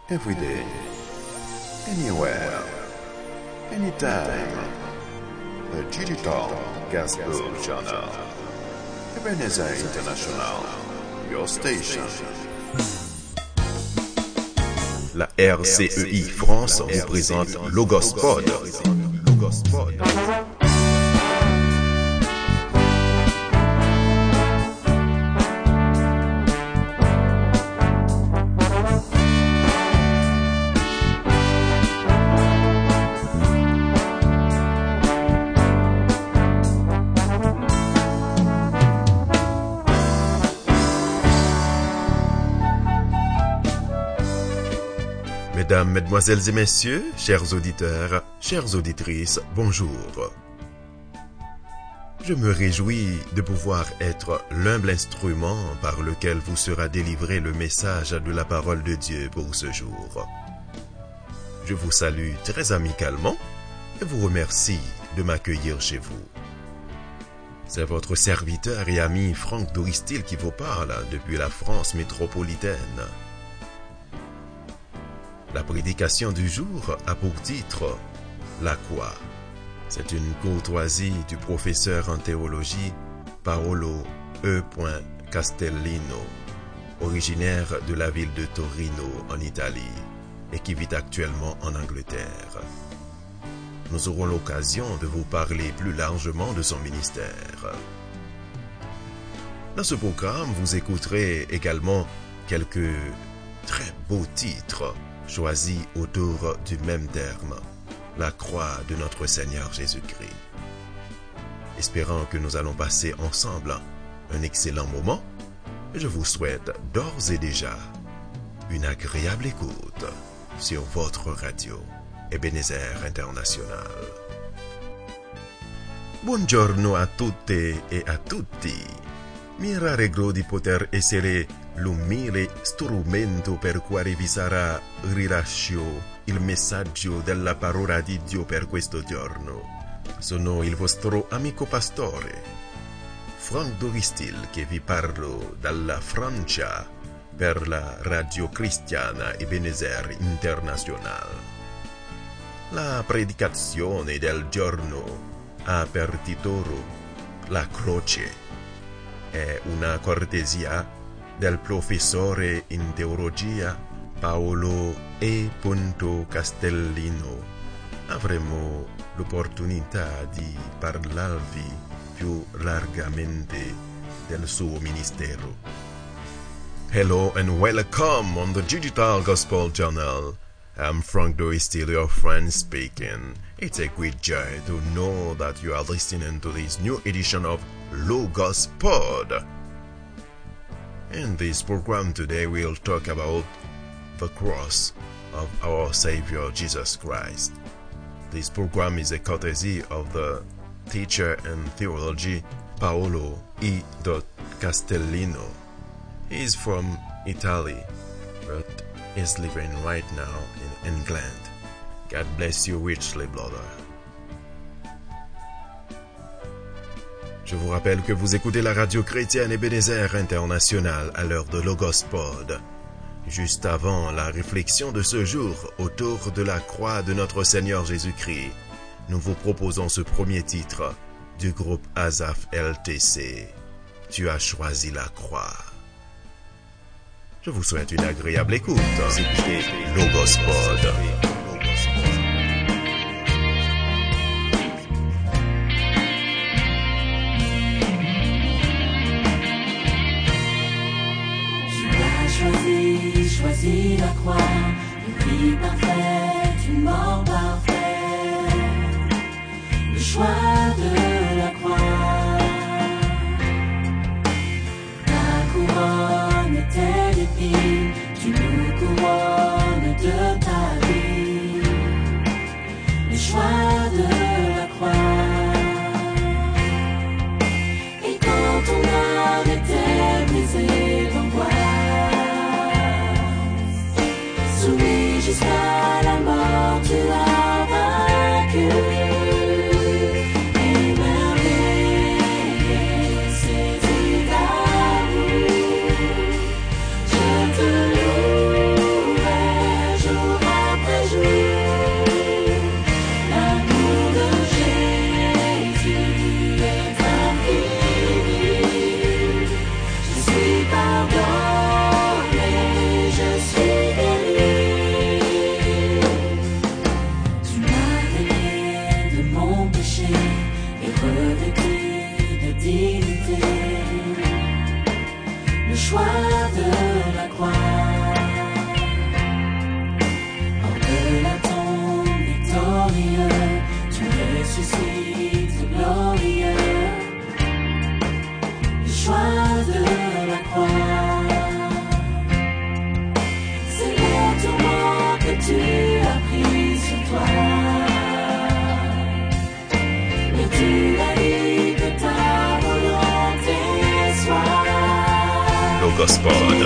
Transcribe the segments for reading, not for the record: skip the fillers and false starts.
every day, anywhere, anytime. The Digital Gospel Channel. Ebenezer International, your station. La RCEI France vous présente Logos Pod. Mesdames, Mesdemoiselles et Messieurs, chers auditeurs, chères auditrices, bonjour. Je me réjouis de pouvoir être l'humble instrument par lequel vous sera délivré le message de la parole de Dieu pour ce jour. Je vous salue très amicalement et vous remercie de m'accueillir chez vous. C'est votre serviteur et ami Franck Doristil qui vous parle depuis la France métropolitaine. La prédication du jour a pour titre « La croix ». C'est une courtoisie du professeur en théologie Paolo E. Castellino, originaire de la ville de Torino en Italie et qui vit actuellement en Angleterre. Nous aurons l'occasion de vous parler plus largement de son ministère. Dans ce programme, vous écouterez également quelques très beaux titres choisi autour du même terme, la croix de notre Seigneur Jésus-Christ. Espérant que nous allons passer ensemble un excellent moment, je vous souhaite d'ores et déjà une agréable écoute sur votre radio Ebenezer International. Buongiorno a tutte e a tutti. Mi rallegro di poter essere l'umile strumento per cui vi sarà rilascio il messaggio della parola di Dio per questo giorno. Sono il vostro amico pastore, Franck Doristil, che vi parlo dalla Francia per la radio cristiana Ebenezer International. La predicazione del giorno ha per titolo La croce. È una cortesia del professore in teologia Paolo E. Castellino. Avremo l'opportunità di parlarvi più largamente del suo ministero. Hello and welcome on the Digital Gospel Channel. I'm Franck Doristil, your friend speaking. It's a great joy to know that you are listening to this new edition of Logos Pod. In this program today, we'll talk about the cross of our Savior Jesus Christ. This program is a courtesy of the teacher in theology Paolo E. Castellino. He is from Italy, but is living right now in England. God bless you richly, brother. Je vous rappelle que vous écoutez la radio chrétienne Ebenezer International à l'heure de Logos Pod. Juste avant la réflexion de ce jour autour de la croix de notre Seigneur Jésus-Christ, nous vous proposons ce premier titre du groupe Asaph LTC. Tu as choisi la croix. Je vous souhaite une agréable écoute. Vous écoutez Logos Pod. Choisis la croix, une vie parfaite, une mort parfaite, le choix de la croix. Ta couronne était l'épine, tu nous couronnes de ta vie, le choix de la croix. Et quand ton âme était brisée d'angoisse, jusqu'à la mort, tu as vaincu. Émerveillé, saisi d'amour, je te louerai, Logospod.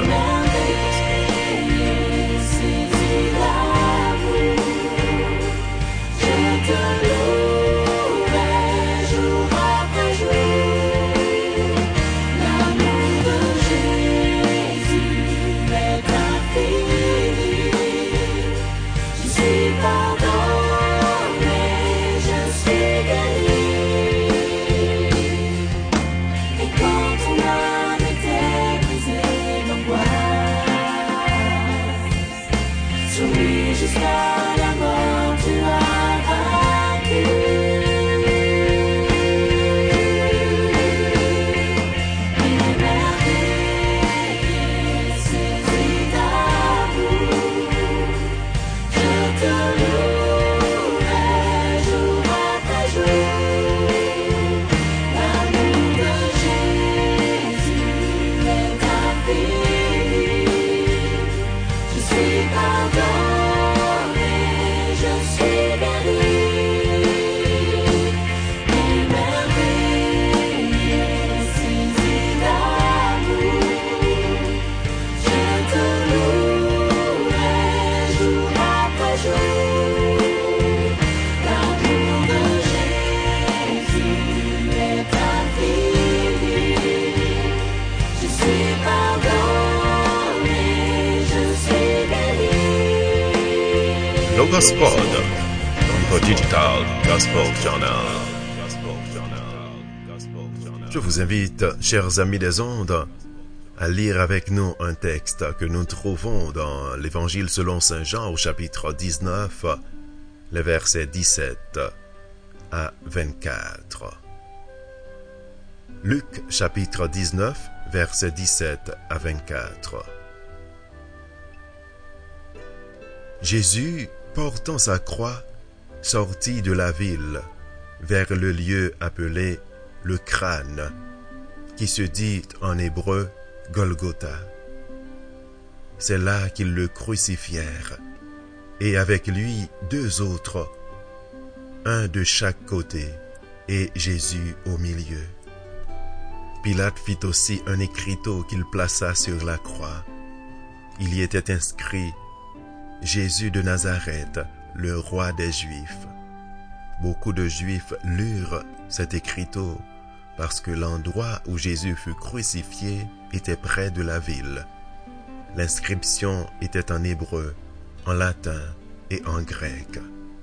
Logospod, notre digital gospel journal. Je vous invite, chers amis des ondes, à lire avec nous un texte que nous trouvons dans l'Évangile selon Saint Jean au chapitre 19, les versets 17 à 24. Luc chapitre 19, versets 17 à 24. Jésus, portant sa croix, sortit de la ville vers le lieu appelé le crâne, qui se dit en hébreu Golgotha. C'est là qu'ils le crucifièrent, et avec lui 2 autres, un de chaque côté, et Jésus au milieu. Pilate fit aussi un écriteau qu'il plaça sur la croix. Il y était inscrit « Jésus de Nazareth, le roi des Juifs ». Beaucoup de Juifs lurent cet écriteau parce que l'endroit où Jésus fut crucifié était près de la ville. L'inscription était en hébreu, en latin et en grec.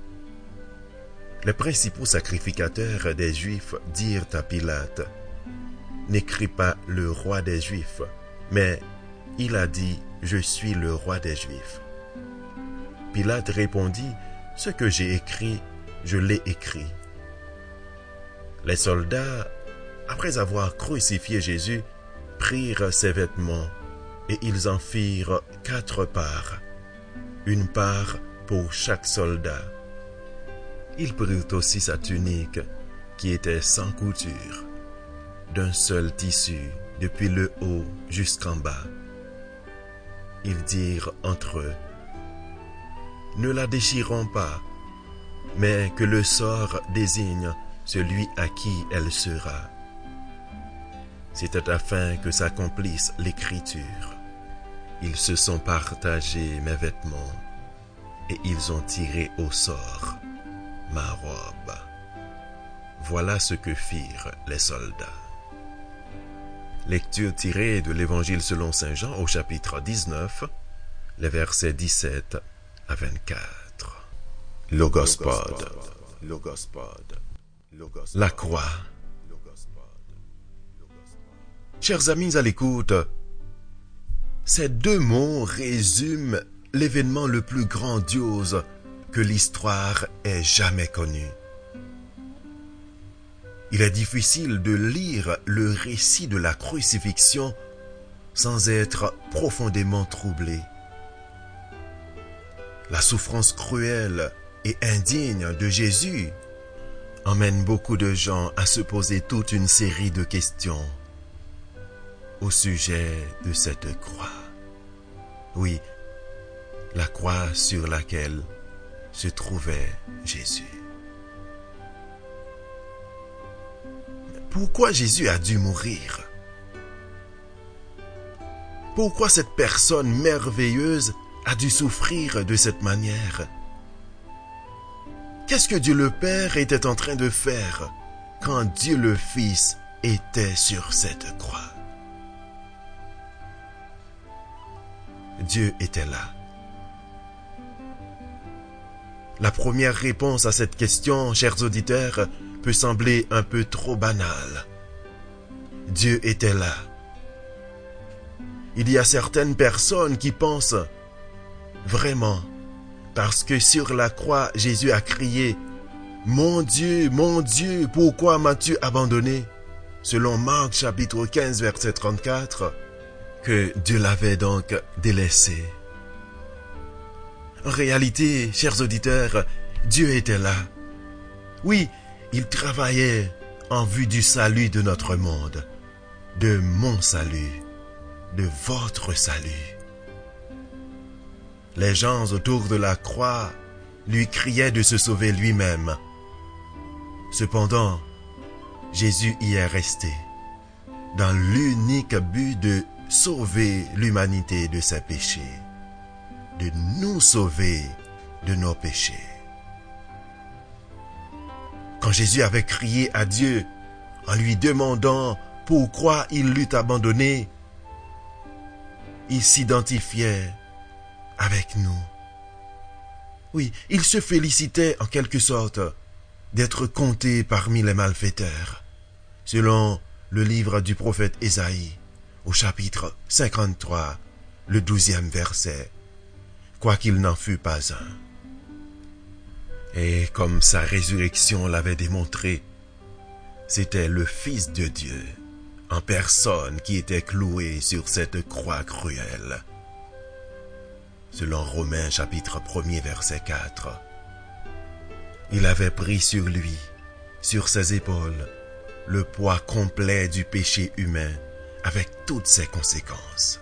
Les principaux sacrificateurs des Juifs dirent à Pilate « N'écris pas le roi des Juifs, mais il a dit « Je suis le roi des Juifs ». Pilate répondit « Ce que j'ai écrit, je l'ai écrit ». Les soldats, après avoir crucifié Jésus, prirent ses vêtements et ils en firent 4 parts, une part pour chaque soldat. Ils prirent aussi sa tunique, qui était sans couture, d'un seul tissu, depuis le haut jusqu'en bas. Ils dirent entre eux, « Ne la déchirons pas, mais que le sort désigne celui à qui elle sera. » C'était afin que s'accomplisse l'écriture. Ils se sont partagés mes vêtements, et ils ont tiré au sort ma robe. Voilà ce que firent les soldats. Lecture tirée de l'Évangile selon Saint Jean au chapitre 19, les versets 17 à 24. Logospod. La croix. Chers amis à l'écoute, ces 2 mots résument l'événement le plus grandiose que l'histoire ait jamais connu. Il est difficile de lire le récit de la crucifixion sans être profondément troublé. La souffrance cruelle et indigne de Jésus emmène beaucoup de gens à se poser toute une série de questions au sujet de cette croix. Oui, la croix sur laquelle se trouvait Jésus. Pourquoi Jésus a dû mourir? Pourquoi cette personne merveilleuse a dû souffrir de cette manière? Qu'est-ce que Dieu le Père était en train de faire quand Dieu le Fils était sur cette croix? Dieu était là. La première réponse à cette question, chers auditeurs, peut sembler un peu trop banale. Dieu était là. Il y a certaines personnes qui pensent vraiment, parce que sur la croix, Jésus a crié « Mon Dieu, pourquoi m'as-tu abandonné ?» selon Marc chapitre 15, verset 34, que Dieu l'avait donc délaissé. En réalité, chers auditeurs, Dieu était là. Oui, il travaillait en vue du salut de notre monde, de mon salut, de votre salut. Les gens autour de la croix lui criaient de se sauver lui-même. Cependant, Jésus y est resté, dans l'unique but de sauver l'humanité de ses péchés, de nous sauver de nos péchés. Quand Jésus avait crié à Dieu en lui demandant pourquoi il l'eût abandonné, il s'identifiait avec nous. Oui, il se félicitait en quelque sorte d'être compté parmi les malfaiteurs, selon le livre du prophète Ésaïe, au chapitre 53, le 12e verset, quoiqu'il n'en fût pas un. Et comme sa résurrection l'avait démontré, c'était le Fils de Dieu, en personne, qui était cloué sur cette croix cruelle. Selon Romains chapitre 1er verset 4, il avait pris sur lui, sur ses épaules, le poids complet du péché humain avec toutes ses conséquences.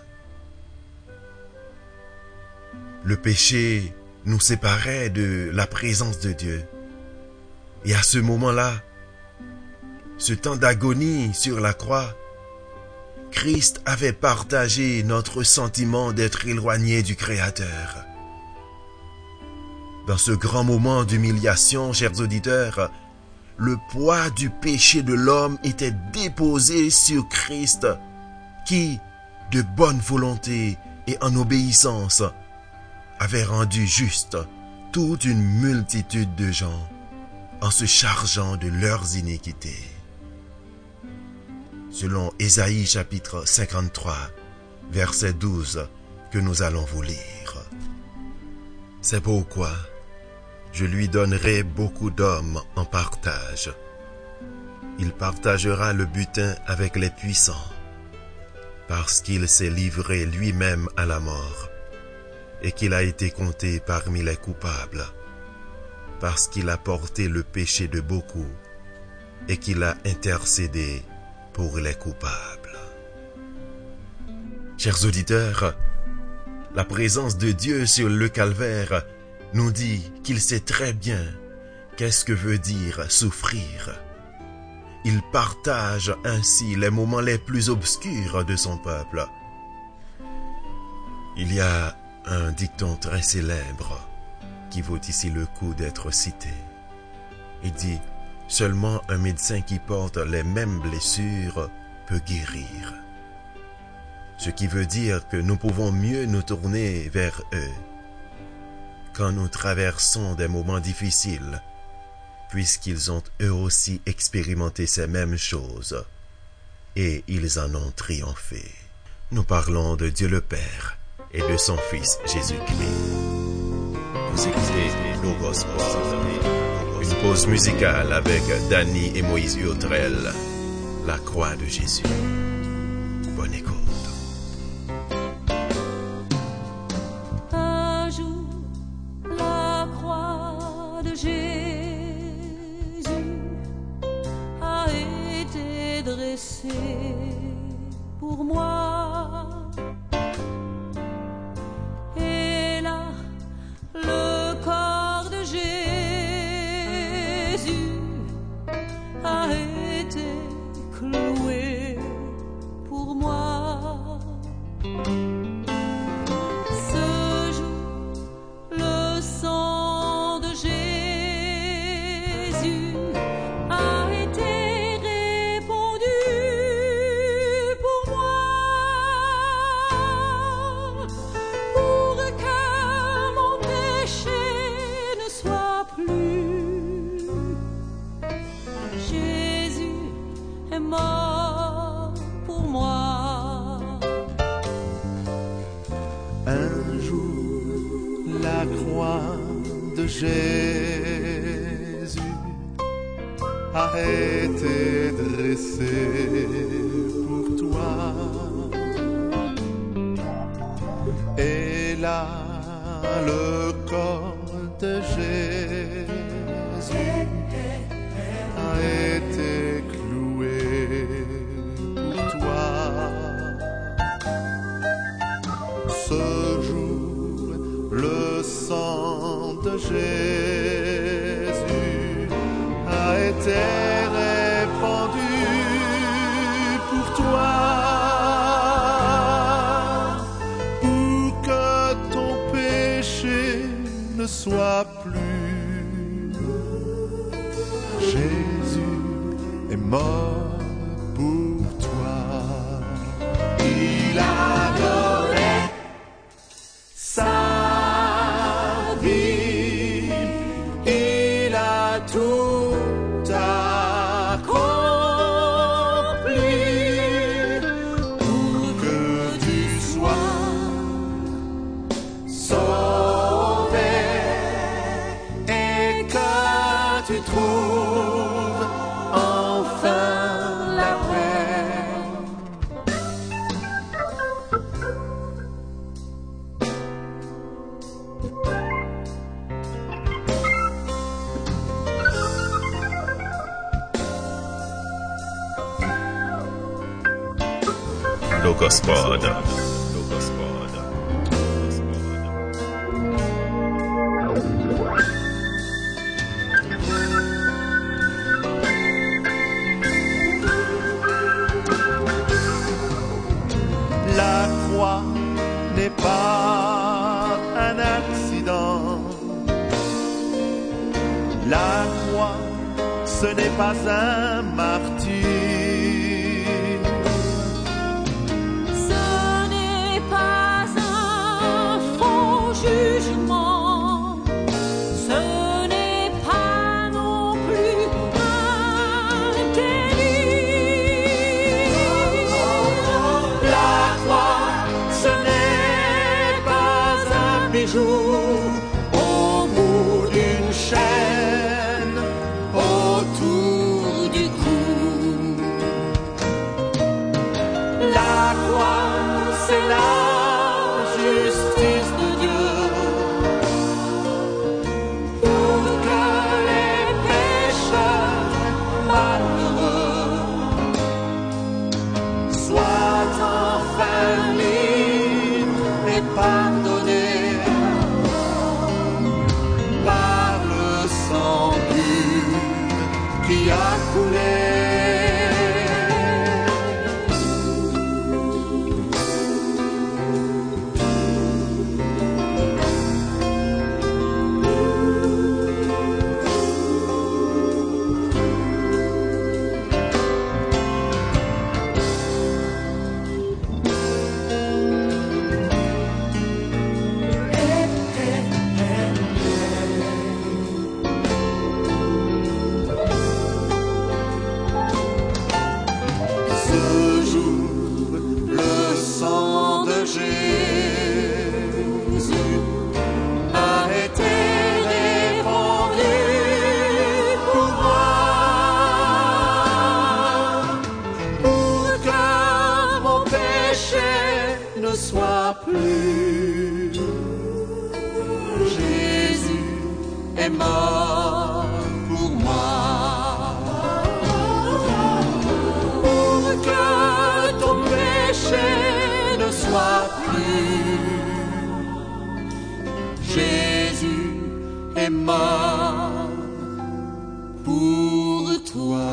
Le péché nous séparait de la présence de Dieu. Et à ce moment-là, ce temps d'agonie sur la croix, Christ avait partagé notre sentiment d'être éloigné du Créateur. Dans ce grand moment d'humiliation, chers auditeurs, le poids du péché de l'homme était déposé sur Christ, qui, de bonne volonté et en obéissance, avait rendu juste toute une multitude de gens en se chargeant de leurs iniquités. Selon Ésaïe chapitre 53, verset 12, que nous allons vous lire. C'est pourquoi je lui donnerai beaucoup d'hommes en partage. Il partagera le butin avec les puissants, parce qu'il s'est livré lui-même à la mort, et qu'il a été compté parmi les coupables, parce qu'il a porté le péché de beaucoup, et qu'il a intercédé pour les coupables. Chers auditeurs, la présence de Dieu sur le calvaire nous dit qu'il sait très bien qu'est-ce que veut dire souffrir. Il partage ainsi les moments les plus obscurs de son peuple. Il y a un dicton très célèbre qui vaut ici le coup d'être cité. Il dit « Seulement un médecin qui porte les mêmes blessures peut guérir ». Ce qui veut dire que nous pouvons mieux nous tourner vers eux quand nous traversons des moments difficiles, puisqu'ils ont eux aussi expérimenté ces mêmes choses et ils en ont triomphé. Nous parlons de Dieu le Père et de son Fils Jésus-Christ. Vous écoutez Logos Sport, une pause musicale avec Danny et Moïse Urtrel, la croix de Jésus. Bonne écoute. Un jour, la croix de Jésus a été dressée pour moi. Et là, le corps de Jésus a été cloué pour moi. sang de Jésus a été répandu pour moi, pour que mon péché ne soit plus. Jésus est mort pour moi. Un jour, la croix de Jésus a été dressée pour toi. Et là, le corps de Jésus a été cloué pour toi. Ce jour, le sang de Jésus a été répandu pour toi, pour que ton péché ne soit plus. Jésus est mort pour toi. Il a donné sa vie, il a tout accompli pour que tu sois sauvé et que tu trouves enfin la paix. Logospod. La croix n'est pas un accident. La croix, ce n'est pas un martyr. Ce n'est pas un faux jugement, ce n'est pas non plus un délit. La croix, ce n'est pas un bijou au bout d'une chaîne autour du cou. La croix, c'est la justice de Dieu pour que les pécheurs malheureux soient enfin libres et pardonnés par le sang pur qui a coulé. Soit plus. Jésus est mort pour moi, pour que ton péché ne soit plus. Jésus est mort pour toi.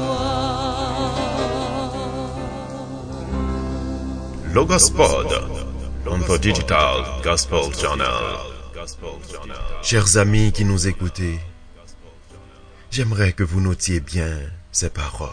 Logospod, on the Digital Gospel Journal. Chers amis qui nous écoutez, j'aimerais que vous notiez bien ces paroles.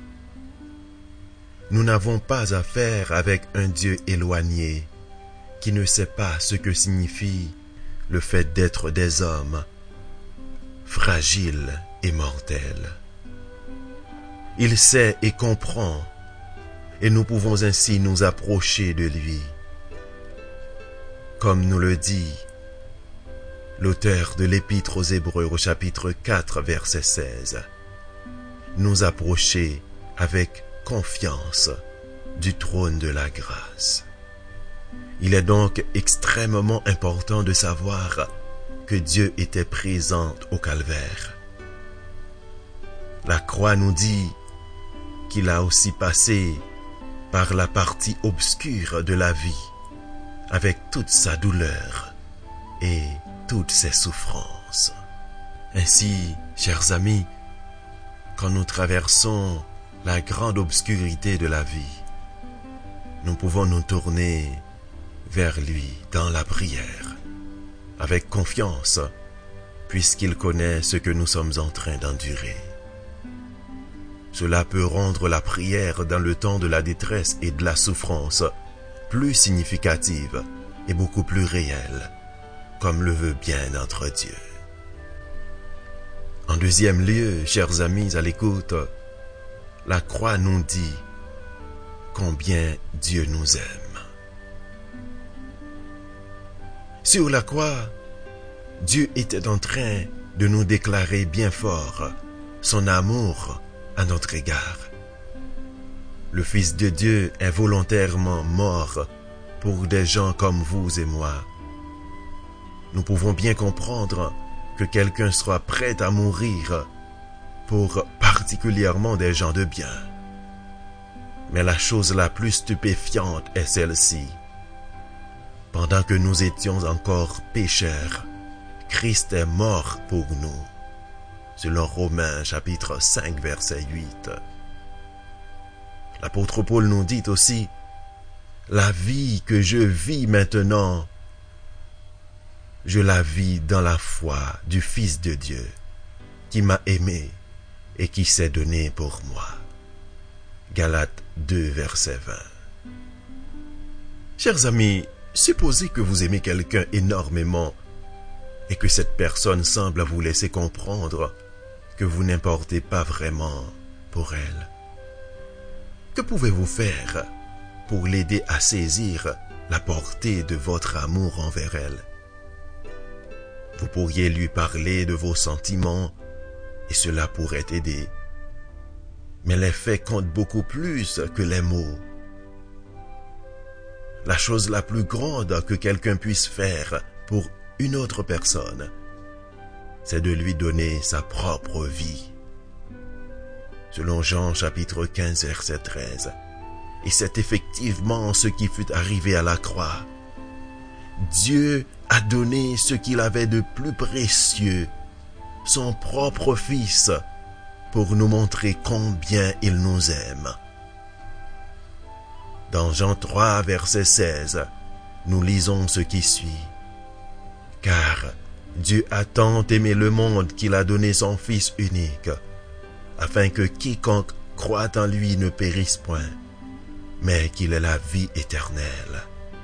Nous n'avons pas affaire avec un Dieu éloigné qui ne sait pas ce que signifie le fait d'être des hommes fragiles et mortels. Il sait et comprend, et nous pouvons ainsi nous approcher de lui. Comme nous le dit l'auteur de l'Épître aux Hébreux au chapitre 4, verset 16, nous approcher avec confiance du trône de la grâce. Il est donc extrêmement important de savoir que Dieu était présent au calvaire. La croix nous dit qu'il a aussi passé par la partie obscure de la vie, avec toute sa douleur et toutes ses souffrances. Ainsi, chers amis, quand nous traversons la grande obscurité de la vie, nous pouvons nous tourner vers lui dans la prière, avec confiance, puisqu'il connaît ce que nous sommes en train d'endurer. Cela peut rendre la prière dans le temps de la détresse et de la souffrance plus significative et beaucoup plus réelle, comme le veut bien notre Dieu. En deuxième lieu, chers amis à l'écoute, la croix nous dit combien Dieu nous aime. Sur la croix, Dieu était en train de nous déclarer bien fort son amour à notre égard. Le Fils de Dieu est volontairement mort pour des gens comme vous et moi. Nous pouvons bien comprendre que quelqu'un soit prêt à mourir pour particulièrement des gens de bien. Mais la chose la plus stupéfiante est celle-ci. Pendant que nous étions encore pécheurs, Christ est mort pour nous. Selon Romains chapitre 5 verset 8. L'apôtre Paul nous dit aussi, « La vie que je vis maintenant, je la vis dans la foi du Fils de Dieu, qui m'a aimé et qui s'est donné pour moi. » Galates 2 verset 20. Chers amis, supposez que vous aimez quelqu'un énormément et que cette personne semble vous laisser comprendre que vous n'importez pas vraiment pour elle. Que pouvez-vous faire pour l'aider à saisir la portée de votre amour envers elle? Vous pourriez lui parler de vos sentiments et cela pourrait aider. Mais les faits comptent beaucoup plus que les mots. La chose la plus grande que quelqu'un puisse faire pour une autre personne, c'est de lui donner sa propre vie. Selon Jean chapitre 15 verset 13, et c'est effectivement ce qui fut arrivé à la croix. Dieu a donné ce qu'il avait de plus précieux, son propre Fils, pour nous montrer combien il nous aime. Dans Jean 3 verset 16, nous lisons ce qui suit. Car Dieu a tant aimé le monde qu'il a donné son Fils unique, afin que quiconque croit en lui ne périsse point, mais qu'il ait la vie éternelle.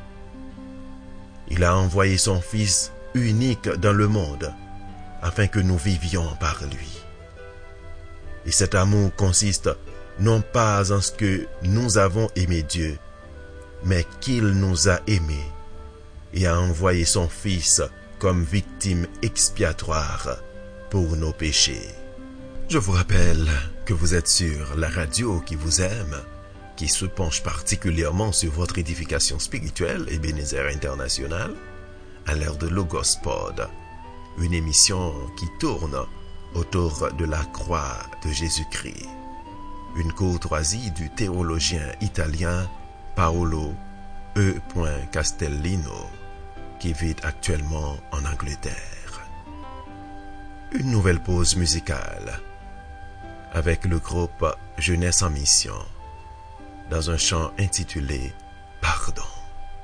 Il a envoyé son Fils unique dans le monde, afin que nous vivions par lui. Et cet amour consiste non pas en ce que nous avons aimé Dieu, mais qu'il nous a aimés et a envoyé son Fils comme victime expiatoire pour nos péchés. Je vous rappelle que vous êtes sur la radio qui vous aime, qui se penche particulièrement sur votre édification spirituelle, Ebenezer International, à l'ère de Logos Pod, une émission qui tourne autour de la croix de Jésus-Christ, une courtoisie du théologien italien Paolo E. Castellino, qui vit actuellement en Angleterre. Une nouvelle pause musicale avec le groupe Jeunesse en Mission, dans un chant intitulé « Pardon ».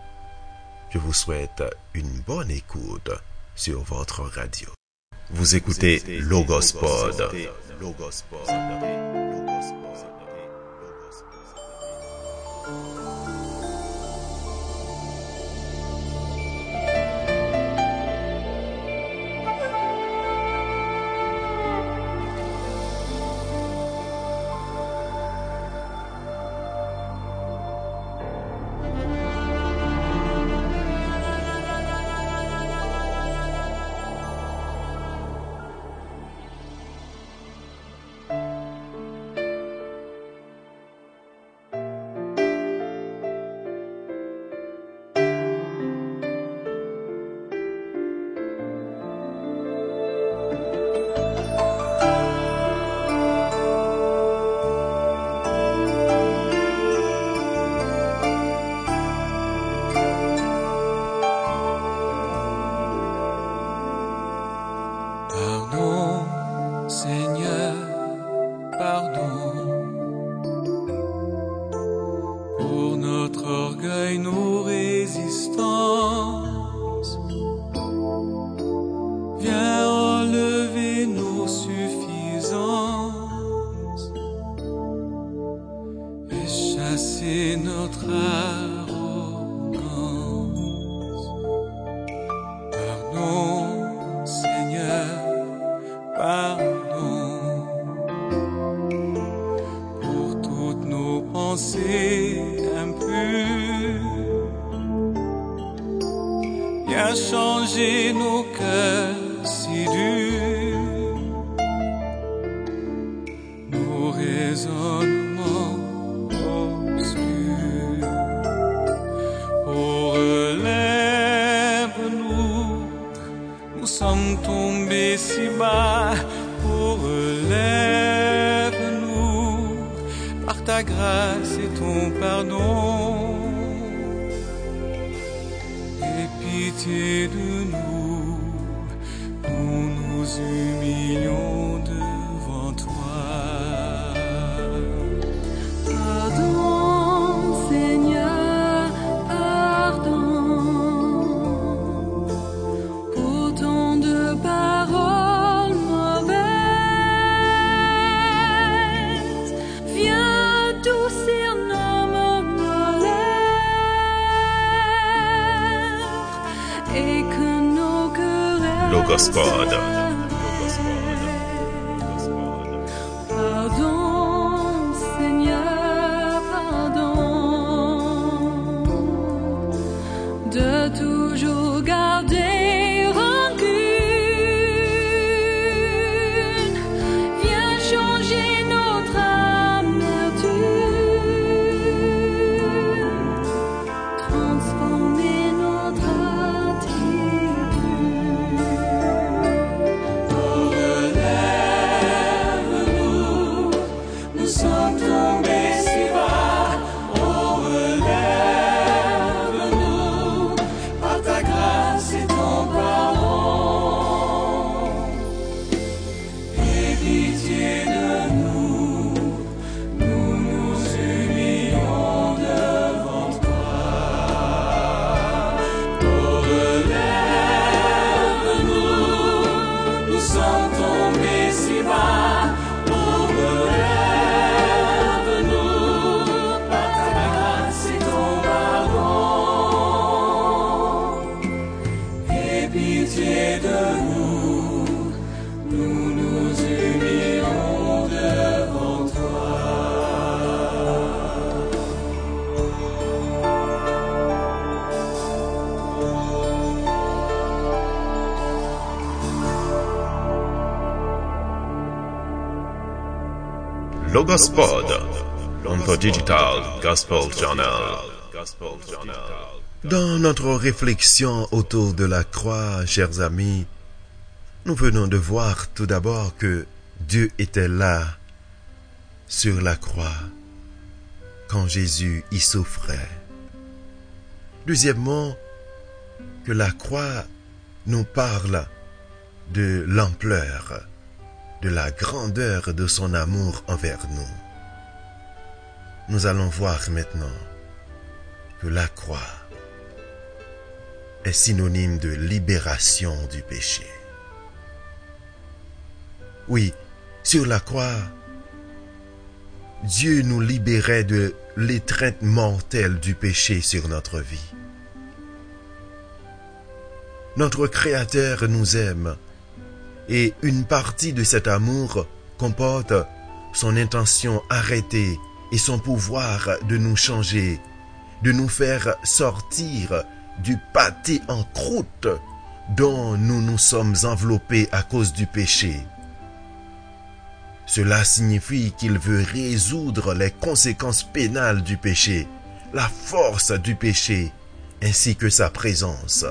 Je vous souhaite une bonne écoute sur votre radio. Vous écoutez Logos Pod. Viens changer nos cœurs si durs, nos raisonnements obscurs. Oh, relève-nous, nous sommes tombés si bas. Oh, relève-nous, par ta grâce et ton pardon. Pitié de nous, nous nous humilions devant toi. Pardon, Seigneur, pardon, pour tant de paroles mauvaises. Viens adoucir nos et que nos querelles Logos Pod. Pardon, Seigneur, pardon, de toujours garder rancune. Viens changer notre amertume, transformer notre Logos Pod, notre digital gospel journal. Dans notre réflexion autour de la croix, chers amis, nous venons de voir tout d'abord que Dieu était là, sur la croix, quand Jésus y souffrait. Deuxièmement, que la croix nous parle de l'ampleur, de la grandeur de son amour envers nous. Nous allons voir maintenant que la croix est synonyme de libération du péché. Oui, sur la croix, Dieu nous libérait de l'étreinte mortelle du péché sur notre vie. Notre Créateur nous aime et une partie de cet amour comporte son intention arrêtée et son pouvoir de nous changer, de nous faire sortir du pâté en croûte dont nous nous sommes enveloppés à cause du péché. Cela signifie qu'il veut résoudre les conséquences pénales du péché, la force du péché, ainsi que sa présence.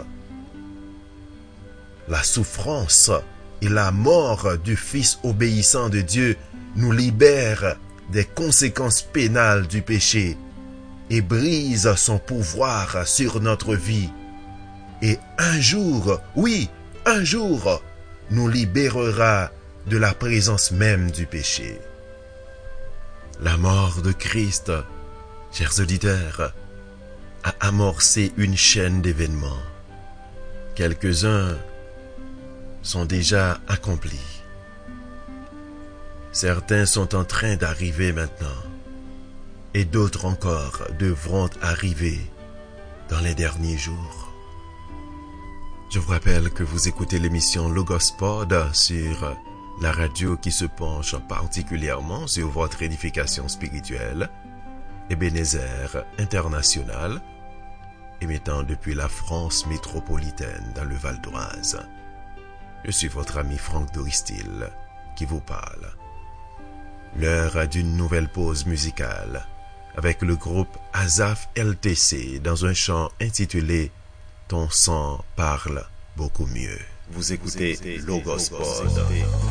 La souffrance et la mort du Fils obéissant de Dieu nous libèrent des conséquences pénales du péché et brisent son pouvoir sur notre vie. Et un jour, oui, un jour, nous libérera de la présence même du péché. La mort de Christ, chers auditeurs, a amorcé une chaîne d'événements. Quelques-uns sont déjà accomplis. Certains sont en train d'arriver maintenant, et d'autres encore devront arriver dans les derniers jours. Je vous rappelle que vous écoutez l'émission Logos Pod sur la radio qui se penche particulièrement sur votre édification spirituelle, Ebenezer International, émettant depuis la France métropolitaine dans le Val d'Oise. Je suis votre ami Franck Doristil qui vous parle. L'heure d'une nouvelle pause musicale avec le groupe Asaph LTC dans un chant intitulé « Ton sang parle beaucoup mieux ». Vous écoutez Logos Pod.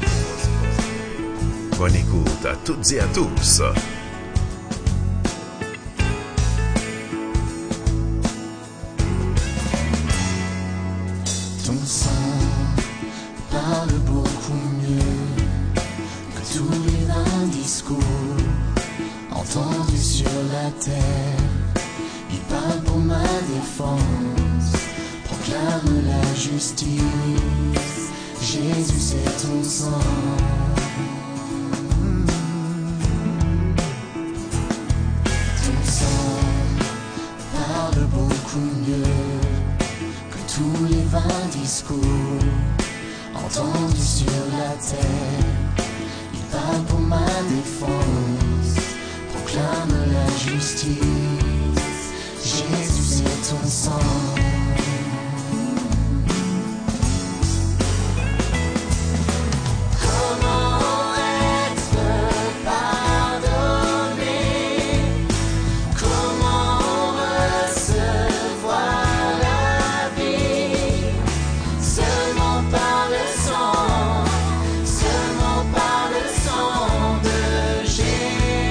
Bonne écoute à toutes et à tous. Ton sang parle beaucoup mieux que tous les vains discours entendus sur la terre. Il parle pour ma défense, proclame la justice. Jésus, c'est ton sang. Ton sang parle beaucoup mieux que tous les vains discours entendus sur la terre. Il parle pour ma défense, proclame la justice. Jésus, c'est ton sang.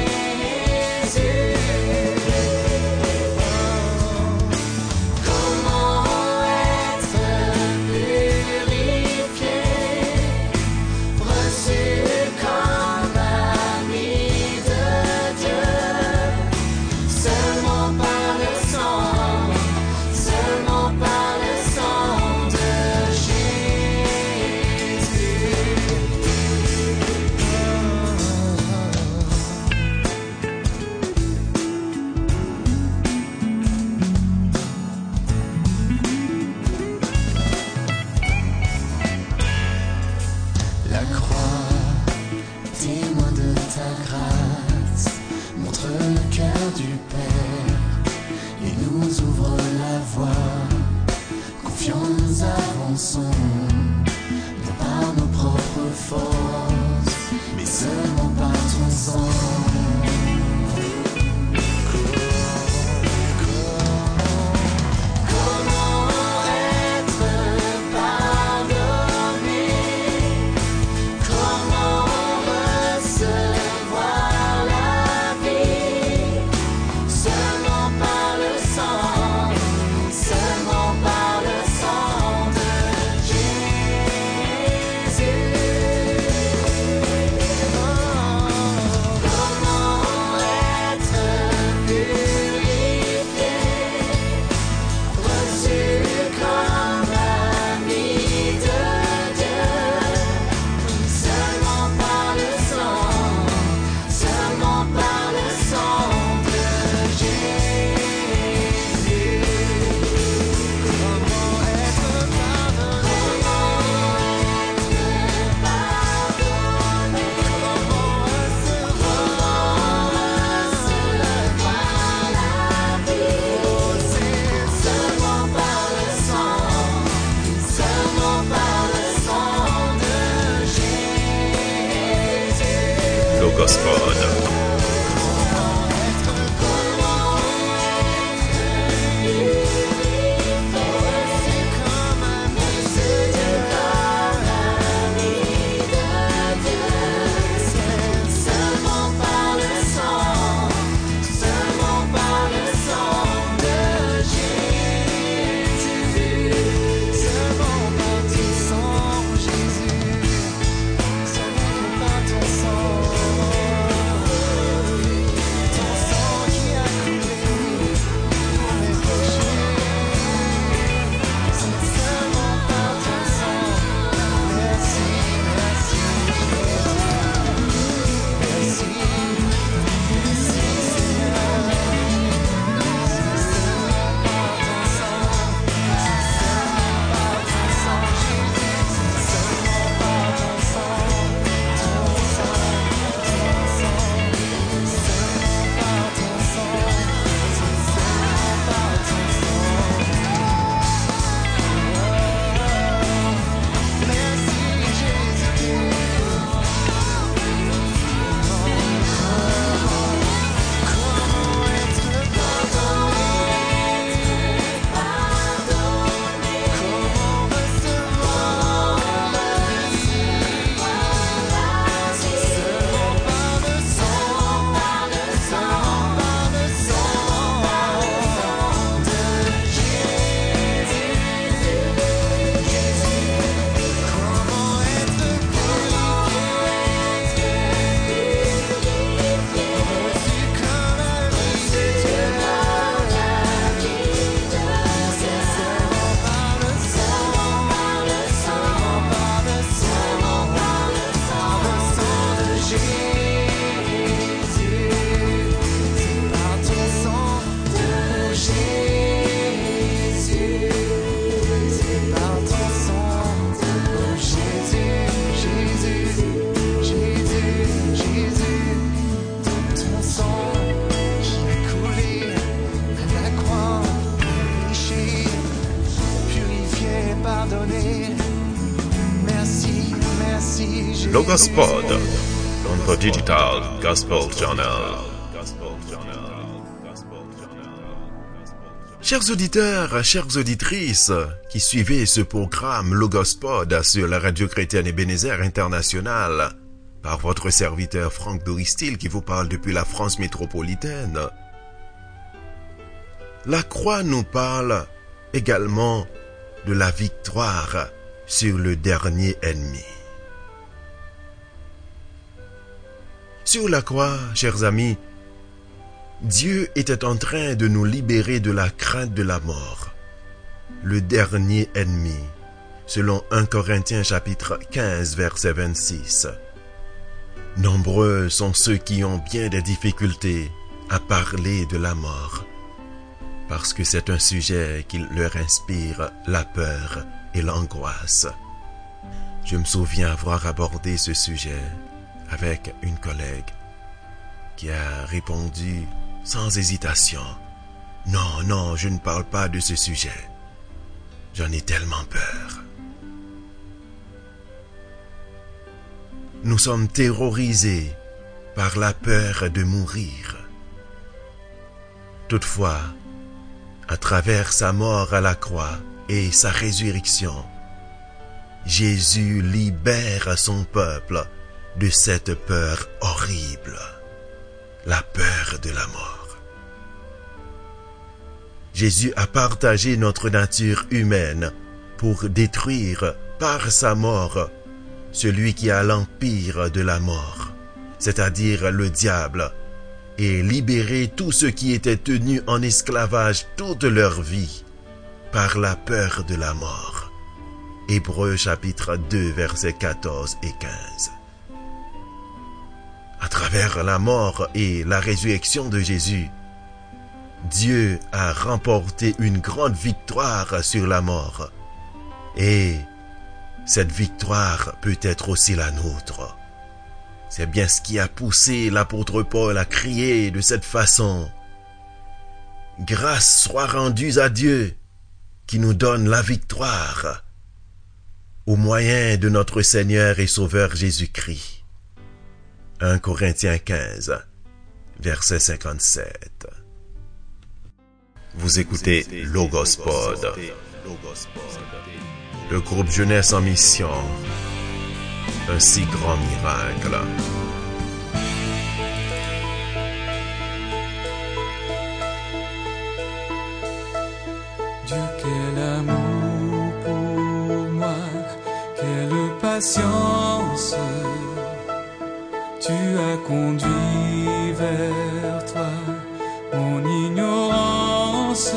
Comment Logos Pod. Logos Pod, on the Digital Gospel Journal. Chers auditeurs, chères auditrices qui suivez ce programme Logos Pod sur la radio chrétienne Ebenezer International, par votre serviteur Franck Doristil qui vous parle depuis la France métropolitaine. La croix nous parle également de la victoire sur le dernier ennemi. Sur la croix, chers amis, Dieu était en train de nous libérer de la crainte de la mort, le dernier ennemi, selon 1 Corinthiens chapitre 15, verset 26. Nombreux sont ceux qui ont bien des difficultés à parler de la mort, parce que c'est un sujet qui leur inspire la peur et l'angoisse. Je me souviens avoir abordé ce sujet avec une collègue qui a répondu sans hésitation: Non, je ne parle pas de ce sujet. J'en ai tellement peur. Nous sommes terrorisés par la peur de mourir. Toutefois, à travers sa mort à la croix et sa résurrection, Jésus libère son peuple de cette peur horrible, la peur de la mort. Jésus a partagé notre nature humaine pour détruire par sa mort celui qui a l'empire de la mort, c'est-à-dire le diable, et libérer tous ceux qui étaient tenus en esclavage toute leur vie par la peur de la mort. Hébreux chapitre 2 versets 14 et 15. À travers la mort et la résurrection de Jésus, Dieu a remporté une grande victoire sur la mort. Et cette victoire peut être aussi la nôtre. C'est bien ce qui a poussé l'apôtre Paul à crier de cette façon: Grâce soit rendue à Dieu qui nous donne la victoire au moyen de notre Seigneur et Sauveur Jésus-Christ. 1 Corinthiens 15, verset 57. Vous écoutez Logos Pod, le groupe Jeunesse en mission, un si grand miracle. Dieu, quel amour pour moi, quelle patience. Tu as conduit vers toi mon ignorance.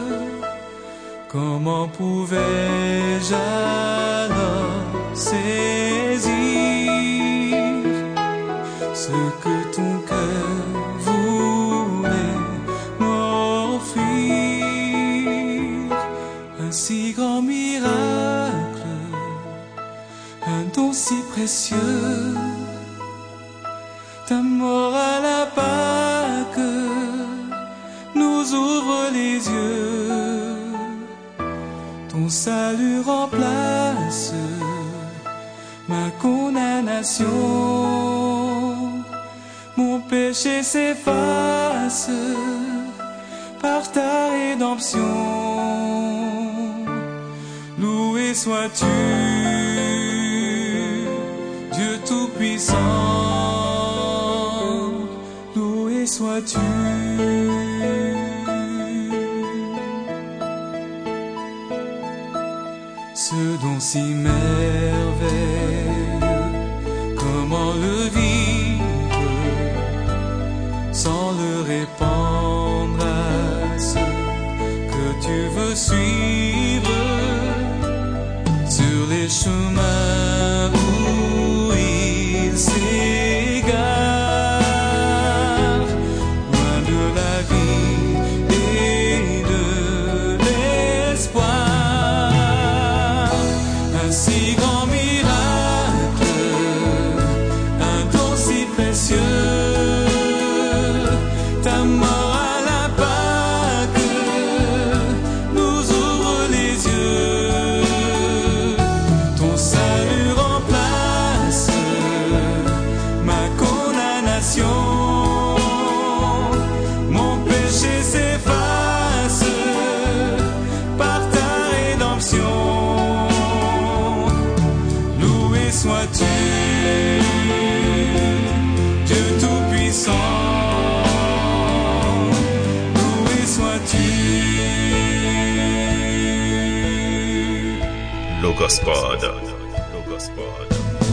Comment pouvais-je alors saisir ce que ton cœur voulait m'offrir? Un si grand miracle, un don si précieux. Ta mort à la Pâque nous ouvre les yeux. Ton salut remplace ma condamnation. Mon péché s'efface par ta rédemption. Loué sois-tu, Dieu Tout-Puissant. Loué sois-tu. Ce don si merveilleux, comment le vivre sans le répandre à ceux que tu veux suivre sur les chemins où ils s'égarent, loin de la vie et de l'espoir. Un si grand miracle, un don si précieux, ta mort à la Pâque nous ouvre les yeux. Ton salut remplace ma condamnation. Mon péché s'efface par ta rédemption. Loué sois-tu, Dieu Tout-Puissant. Loué sois-tu. Logos Pod. Logos Pod.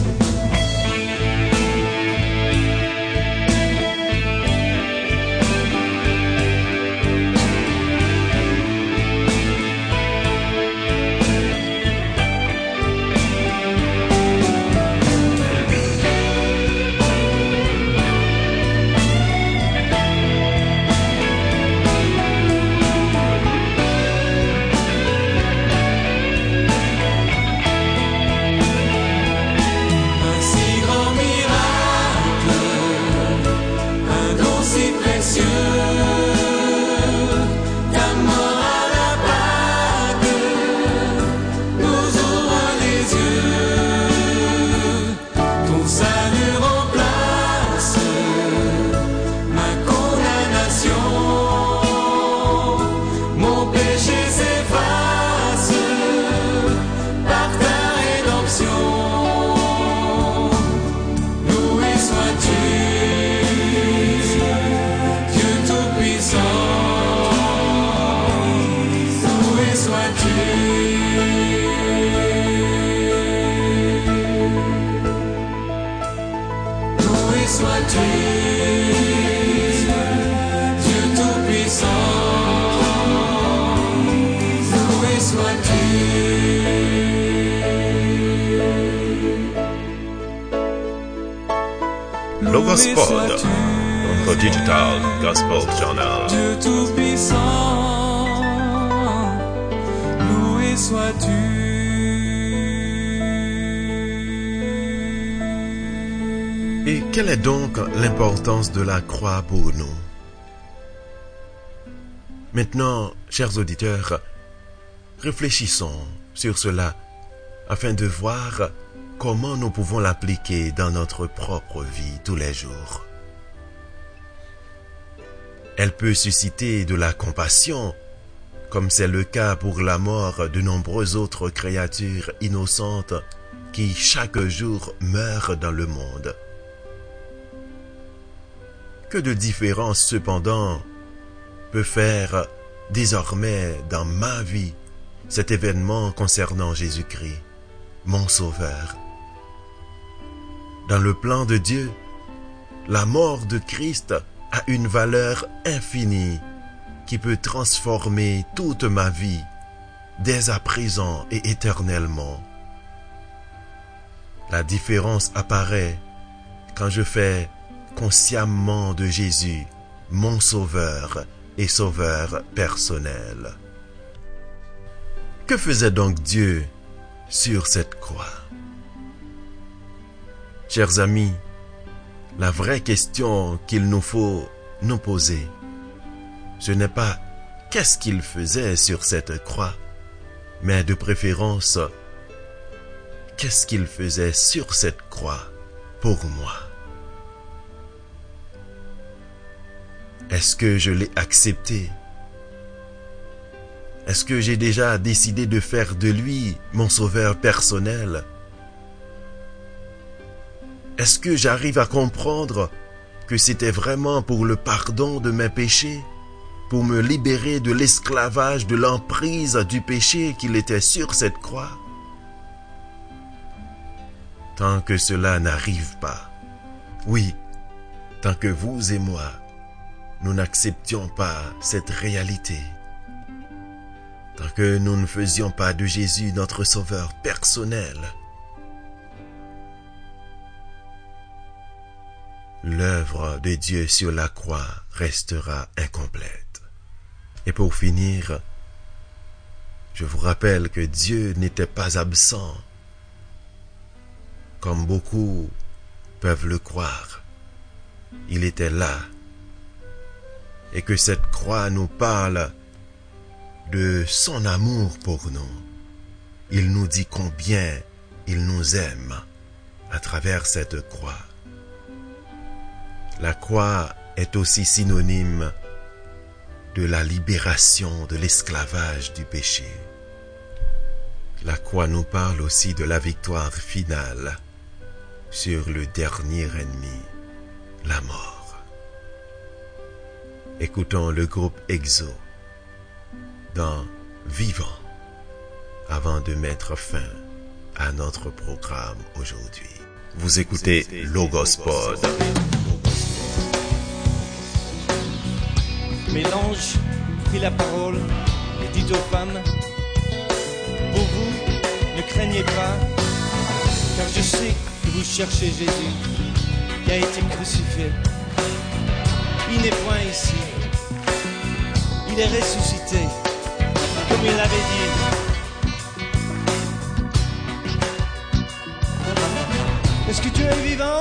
Un si grand miracle, un don si précieux, ta mort à la Pâque nous ouvre les yeux. Ton salut remplace ma condamnation. Mon péché s'efface par ta rédemption. Loué sois-tu, Dieu Tout-Puissant. Loué sois-tu. Loué sois-tu, Dieu Tout-Puissant. Loué sois-tu. Logos Pod, notre digital gospel journal. Dieu Tout-Puissant, loué sois-tu. Et quelle est donc l'importance de la croix pour nous? Maintenant, chers auditeurs, réfléchissons sur cela afin de voir comment nous pouvons l'appliquer dans notre propre vie tous les jours. Elle peut susciter de la compassion, comme c'est le cas pour la mort de nombreuses autres créatures innocentes qui chaque jour meurent dans le monde. Que de différence cependant peut faire désormais dans ma vie cet événement concernant Jésus-Christ, mon Sauveur. Dans le plan de Dieu, la mort de Christ a une valeur infinie qui peut transformer toute ma vie dès à présent et éternellement. La différence apparaît quand je fais consciemment de Jésus mon Sauveur et Sauveur personnel. Que faisait donc Dieu sur cette croix? Chers amis, la vraie question qu'il nous faut nous poser, ce n'est pas qu'est-ce qu'il faisait sur cette croix, mais de préférence, qu'est-ce qu'il faisait sur cette croix pour moi? Est-ce que je l'ai accepté? Est-ce que j'ai déjà décidé de faire de lui mon sauveur personnel? Est-ce que j'arrive à comprendre que c'était vraiment pour le pardon de mes péchés, pour me libérer de l'esclavage, de l'emprise du péché qu'il était sur cette croix? Tant que cela n'arrive pas, oui, tant que vous et moi, nous n'acceptions pas cette réalité, tant que nous ne faisions pas de Jésus notre sauveur personnel, l'œuvre de Dieu sur la croix restera incomplète. Et pour finir, je vous rappelle que Dieu n'était pas absent, comme beaucoup peuvent le croire. Il était là, et que cette croix nous parle de son amour pour nous. Il nous dit combien il nous aime à travers cette croix. La croix est aussi synonyme de la libération de l'esclavage du péché. La croix nous parle aussi de la victoire finale sur le dernier ennemi, la mort. Écoutons le groupe EXO dans Vivant avant de mettre fin à notre programme aujourd'hui. Vous écoutez Logos Pod. Mélange, pris la parole et dit aux femmes, pour vous, ne craignez pas, car je sais que vous cherchez Jésus, qui a été crucifié. Il n'est point ici, il est ressuscité, comme il l'avait dit. Est-ce que tu es vivant?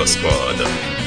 Logospod.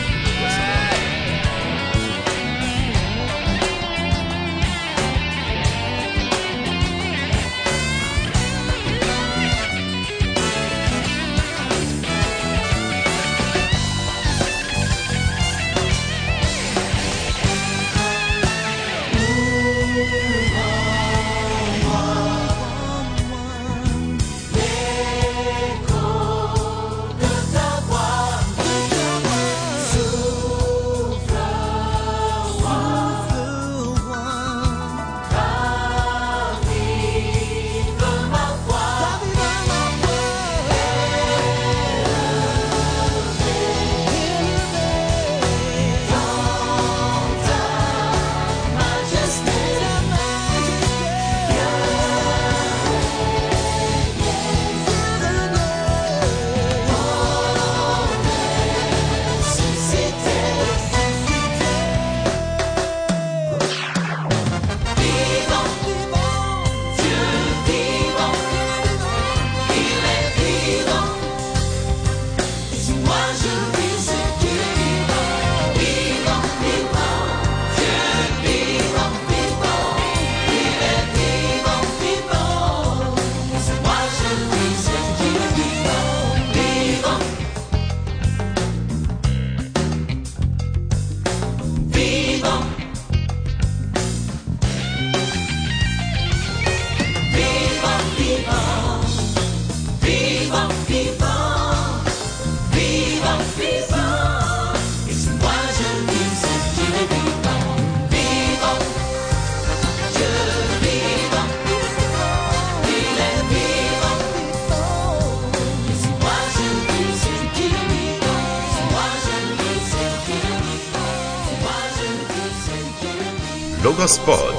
Logospod,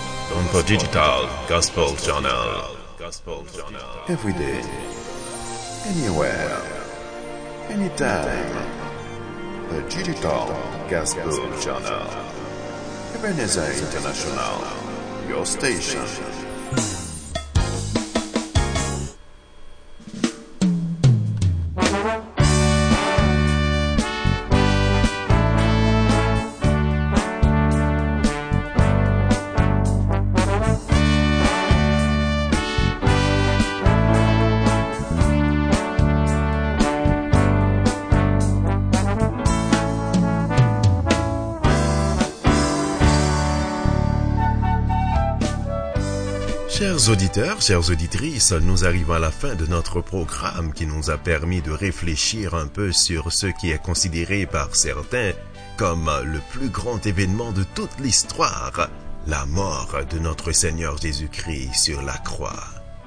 un digital gospel journal. Every day, anywhere, anytime. A digital gospel journal. Ebenezer International, your station. Chers auditeurs, chères auditrices, nous arrivons à la fin de notre programme qui nous a permis de réfléchir un peu sur ce qui est considéré par certains comme le plus grand événement de toute l'histoire, la mort de notre Seigneur Jésus-Christ sur la croix.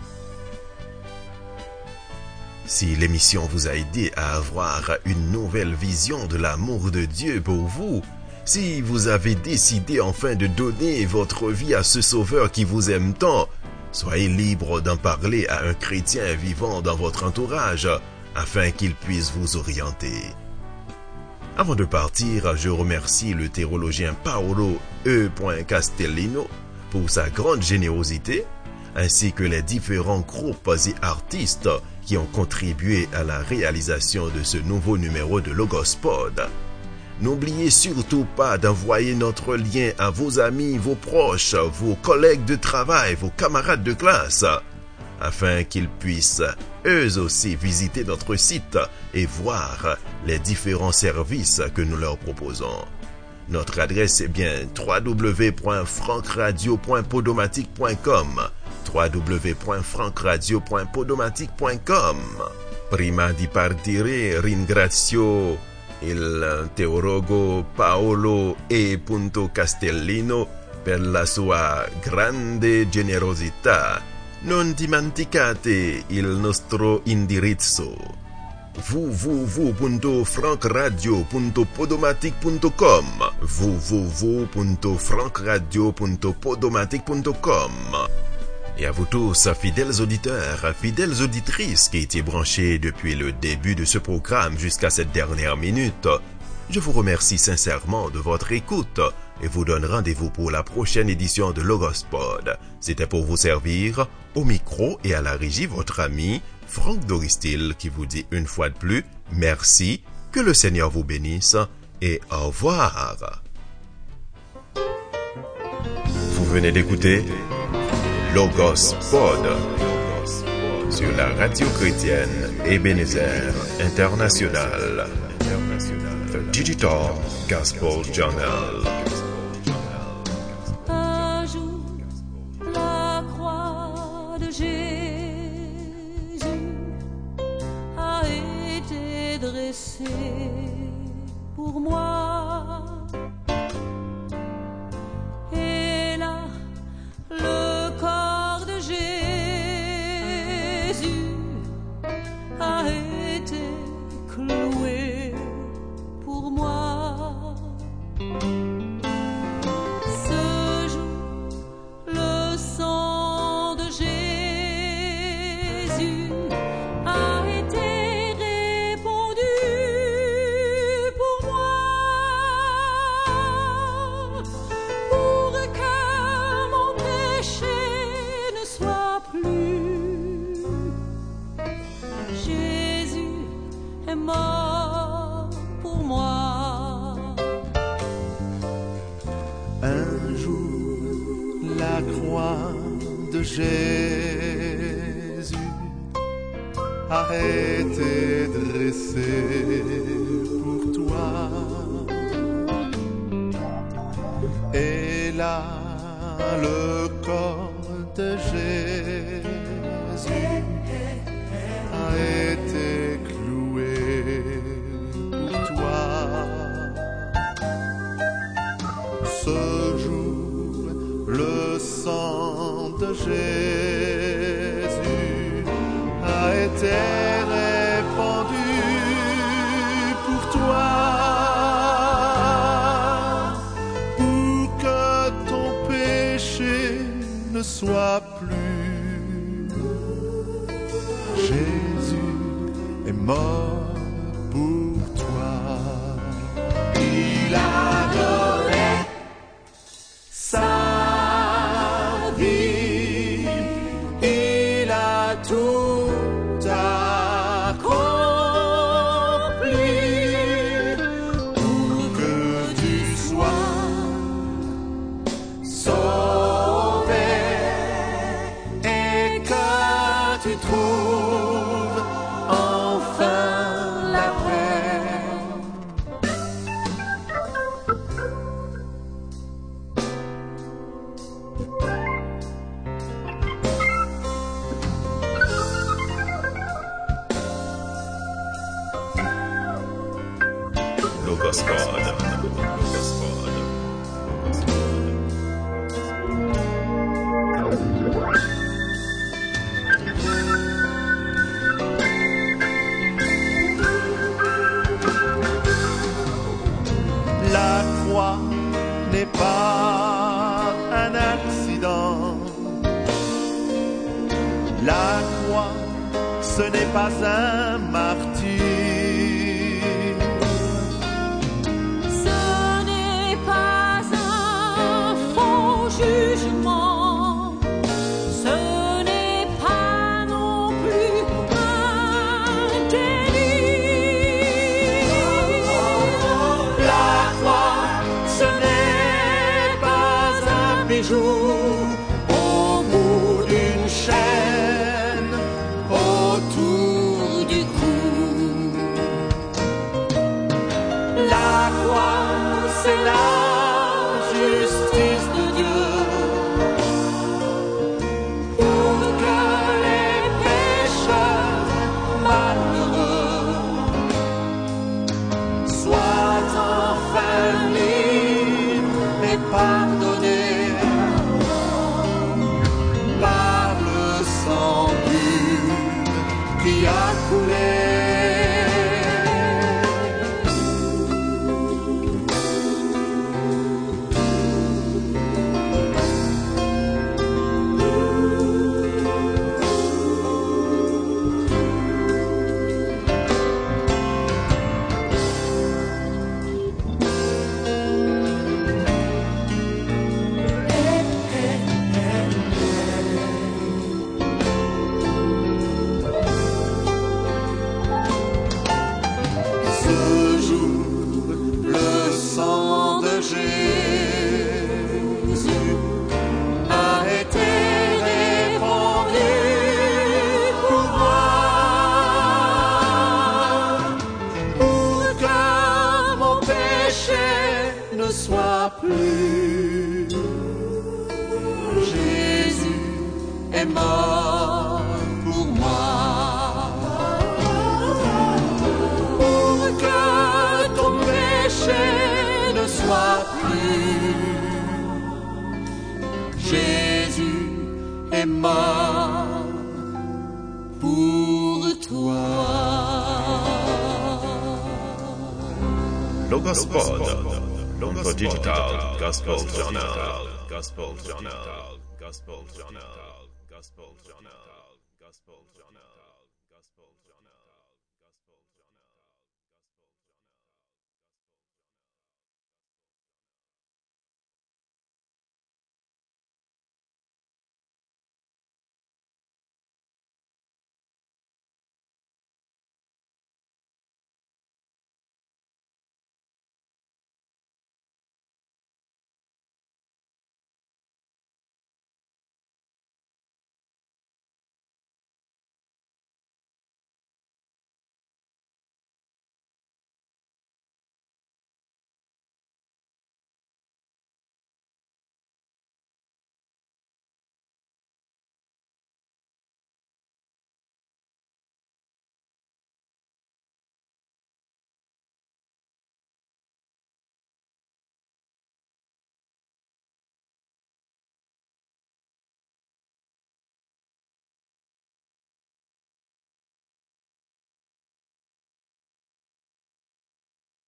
Si l'émission vous a aidé à avoir une nouvelle vision de l'amour de Dieu pour vous, si vous avez décidé enfin de donner votre vie à ce Sauveur qui vous aime tant, soyez libre d'en parler à un chrétien vivant dans votre entourage afin qu'il puisse vous orienter. Avant de partir, je remercie le théologien Paolo E. Castellino pour sa grande générosité, ainsi que les différents groupes et artistes qui ont contribué à la réalisation de ce nouveau numéro de Logospod. N'oubliez surtout pas d'envoyer notre lien à vos amis, vos proches, vos collègues de travail, vos camarades de classe, afin qu'ils puissent eux aussi visiter notre site et voir les différents services que nous leur proposons. Notre adresse est bien www.frankradio.podomatic.com www.frankradio.podomatic.com. Prima di partire ringrazio il teologo Paolo E. Castellino per la sua grande generosità. Non dimenticate il nostro indirizzo www.frankradio.podomatic.com www.frankradio.podomatic.com. Et à vous tous, fidèles auditeurs, fidèles auditrices qui étiez branchés depuis le début de ce programme jusqu'à cette dernière minute, je vous remercie sincèrement de votre écoute et vous donne rendez-vous pour la prochaine édition de Logospod. C'était pour vous servir, au micro et à la régie, votre ami Franck Doristil qui vous dit une fois de plus merci Que le Seigneur vous bénisse et au revoir. Vous venez d'écouter Logos Pod sur la radio chrétienne Ebenezer International, The Digital Gospel Journal. Un jour, la croix de Jésus a été dressée pour moi. Et là, le corps de Jésus a été cloué pour moi. Ce jour, le sang de Jésus a été répandu pour moi, pour que mon péché ne soit plus. Jésus est mort pour moi. Un jour, la croix de Jésus a été dressée pour toi. Et là, le corps de Jésus a été cloué pour toi. Ce jour, le sang de Jésus a été répandu pour toi, pour que ton péché ne soit plus. Jésus est mort pour toi. Il a donné sa vie, il a tout accompli pour que tu sois sauvé et que tu trouves enfin la paix. Logos Pod. La croix n'est pas un accident. La croix, ce n'est pas un martyr. Ce n'est pas un faux jugement, ce n'est pas non plus un délit. La croix, ce n'est pas un bijou au bout d'une chaîne autour du cou. La croix, c'est la justice de Dieu pour que les pécheurs malheureux soient enfin libres et pardonnés par le sang pur qui a coulé. est mort pour moi. Pour que ton péché ne soit plus, Jésus est mort pour toi. Logos Pod, Logos Digital Gospel Journal, Gospel Journal, Gospel Journal, Gospel Journal, Gospel Journal, Gospel Journal, Gospel Journal.